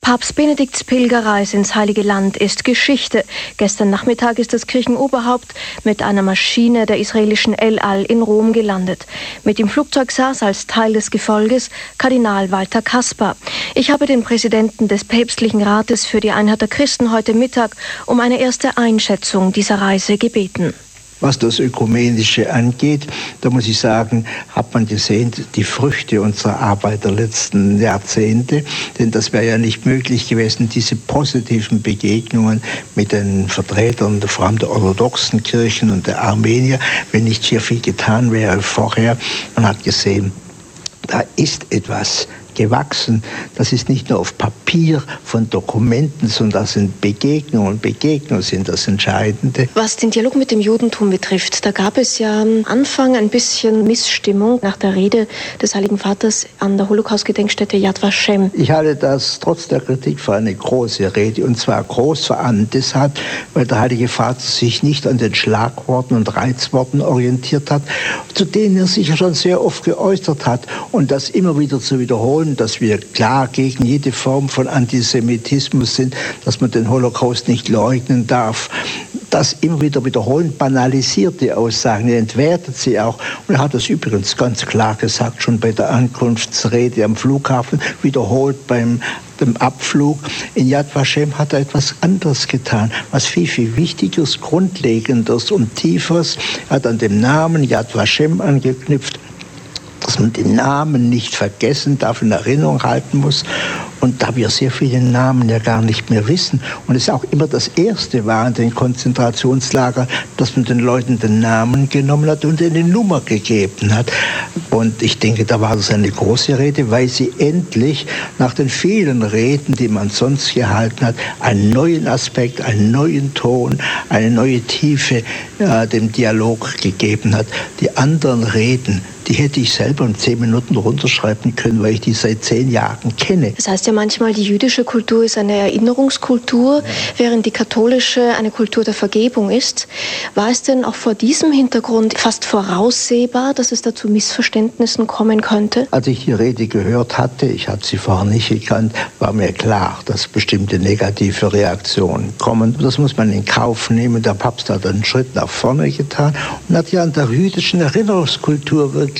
Papst Benedikts Pilgerreise ins Heilige Land ist Geschichte. Gestern Nachmittag ist das Kirchenoberhaupt mit einer Maschine der israelischen El Al in Rom gelandet. Mit dem Flugzeug saß als Teil des Gefolges Kardinal Walter Kasper. Ich habe den Präsidenten des Päpstlichen Rates für die Einheit der Christen heute Mittag um eine erste Einschätzung dieser Reise gebeten. Was das Ökumenische angeht, da muss ich sagen, hat man gesehen, die Früchte unserer Arbeit der letzten Jahrzehnte. Denn das wäre ja nicht möglich gewesen, diese positiven Begegnungen mit den Vertretern, vor allem der orthodoxen Kirchen und der Armenier, wenn nicht sehr viel getan wäre vorher. Man hat gesehen, da ist etwas gewachsen. Das ist nicht nur auf Papier von Dokumenten, sondern das sind Begegnungen. Und Begegnungen sind das Entscheidende. Was den Dialog mit dem Judentum betrifft, da gab es ja am Anfang ein bisschen Missstimmung nach der Rede des Heiligen Vaters an der Holocaust-Gedenkstätte Yad Vashem. Ich halte das trotz der Kritik für eine große Rede. Und zwar groß vor allem deshalb, weil der Heilige Vater sich nicht an den Schlagworten und Reizworten orientiert hat, zu denen er sich ja schon sehr oft geäußert hat. Und das immer wieder zu wiederholen, dass wir klar gegen jede Form von Antisemitismus sind, dass man den Holocaust nicht leugnen darf. Das immer wieder wiederholen, banalisiert die Aussagen, er entwertet sie auch. Und er hat das übrigens ganz klar gesagt, schon bei der Ankunftsrede am Flughafen, wiederholt beim Abflug. In Yad Vashem hat er etwas anderes getan, was viel, viel Wichtigeres, Grundlegendes und Tieferes. Er hat an dem Namen Yad Vashem angeknüpft, dass man den Namen nicht vergessen darf, in Erinnerung halten muss. Und da wir sehr viele Namen ja gar nicht mehr wissen und es auch immer das Erste war in den Konzentrationslagern, dass man den Leuten den Namen genommen hat und eine Nummer gegeben hat. Und ich denke, da war das eine große Rede, weil sie endlich nach den vielen Reden, die man sonst gehalten hat, einen neuen Aspekt, einen neuen Ton, eine neue Tiefe dem Dialog gegeben hat. Die anderen Reden, die hätte ich selber in 10 Minuten runterschreiben können, weil ich die seit 10 Jahren kenne. Das heißt ja manchmal, die jüdische Kultur ist eine Erinnerungskultur, während die katholische eine Kultur der Vergebung ist. War es denn auch vor diesem Hintergrund fast voraussehbar, dass es da zu Missverständnissen kommen könnte? Als ich die Rede gehört hatte, ich hatte sie vorher nicht gekannt, war mir klar, dass bestimmte negative Reaktionen kommen. Das muss man in Kauf nehmen. Der Papst hat einen Schritt nach vorne getan und hat ja an der jüdischen Erinnerungskultur wirklich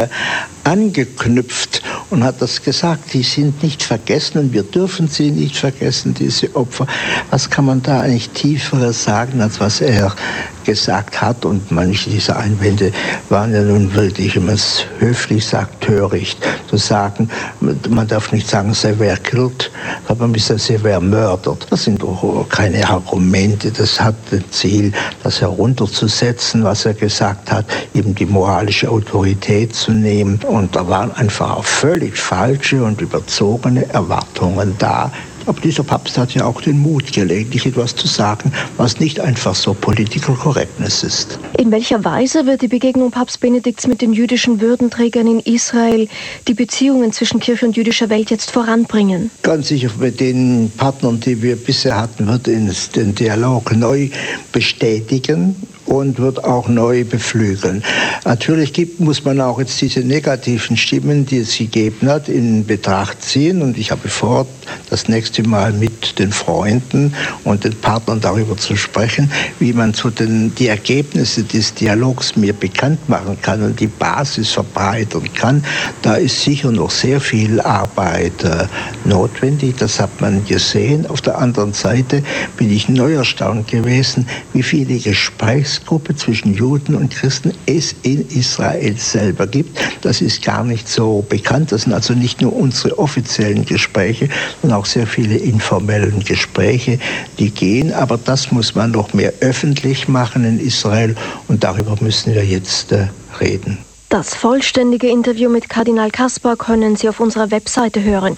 angeknüpft und hat das gesagt, die sind nicht vergessen und wir dürfen sie nicht vergessen, diese Opfer. Was kann man da eigentlich Tieferes sagen, als was er gesagt hat? Und manche dieser Einwände waren ja nun wirklich, wenn man es höflich sagt, töricht. Zu sagen, man darf nicht sagen, sei wer killt, aber man muss sagen, sei wer mördert. Das sind doch keine Argumente. Das hat das Ziel, das herunterzusetzen, was er gesagt hat, eben die moralische Autorität zu nehmen. Und da waren einfach auch völlig falsche und überzogene Erwartungen da. Aber dieser Papst hat ja auch den Mut, gelegentlich etwas zu sagen, was nicht einfach so Political Correctness ist. In welcher Weise wird die Begegnung Papst Benedikts mit den jüdischen Würdenträgern in Israel die Beziehungen zwischen Kirche und jüdischer Welt jetzt voranbringen? Ganz sicher, mit den Partnern, die wir bisher hatten, wird es den Dialog neu bestätigen und wird auch neu beflügeln. Natürlich muss man auch jetzt diese negativen Stimmen, die es gegeben hat, in Betracht ziehen. Und ich habe vor, das nächste Mal mit den Freunden und den Partnern darüber zu sprechen, wie man die Ergebnisse des Dialogs mir bekannt machen kann und die Basis verbreitern kann. Da ist sicher noch sehr viel Arbeit notwendig. Das hat man gesehen. Auf der anderen Seite bin ich neu erstaunt gewesen, wie viele Gesprächsgruppen zwischen Juden und Christen es in Israel selber gibt. Das ist gar nicht so bekannt. Das sind also nicht nur unsere offiziellen Gespräche, sondern auch sehr viele informellen Gespräche, die gehen. Aber das muss man noch mehr öffentlich machen in Israel und darüber müssen wir jetzt reden. Das vollständige Interview mit Kardinal Kasper können Sie auf unserer Webseite hören,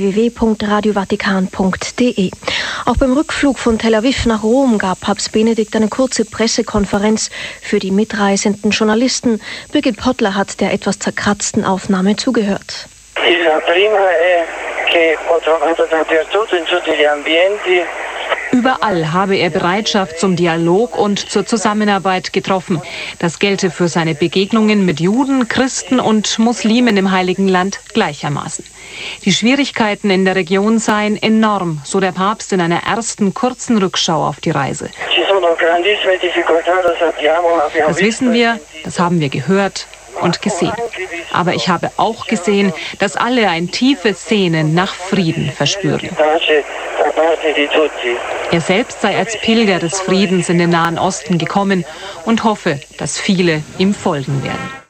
www.radiovatikan.de. Auch beim Rückflug von Tel Aviv nach Rom gab Papst Benedikt eine kurze Pressekonferenz für die mitreisenden Journalisten. Birgit Pottler hat der etwas zerkratzten Aufnahme zugehört. Prima è che ho trovato tanti tutti in tutti gli ambienti Überall habe er Bereitschaft zum Dialog und zur Zusammenarbeit getroffen. Das gelte für seine Begegnungen mit Juden, Christen und Muslimen im Heiligen Land gleichermaßen. Die Schwierigkeiten in der Region seien enorm, so der Papst in einer ersten kurzen Rückschau auf die Reise. Das wissen wir, das haben wir gehört und gesehen. Aber ich habe auch gesehen, dass alle ein tiefes Sehnen nach Frieden verspüren. Er selbst sei als Pilger des Friedens in den Nahen Osten gekommen und hoffe, dass viele ihm folgen werden.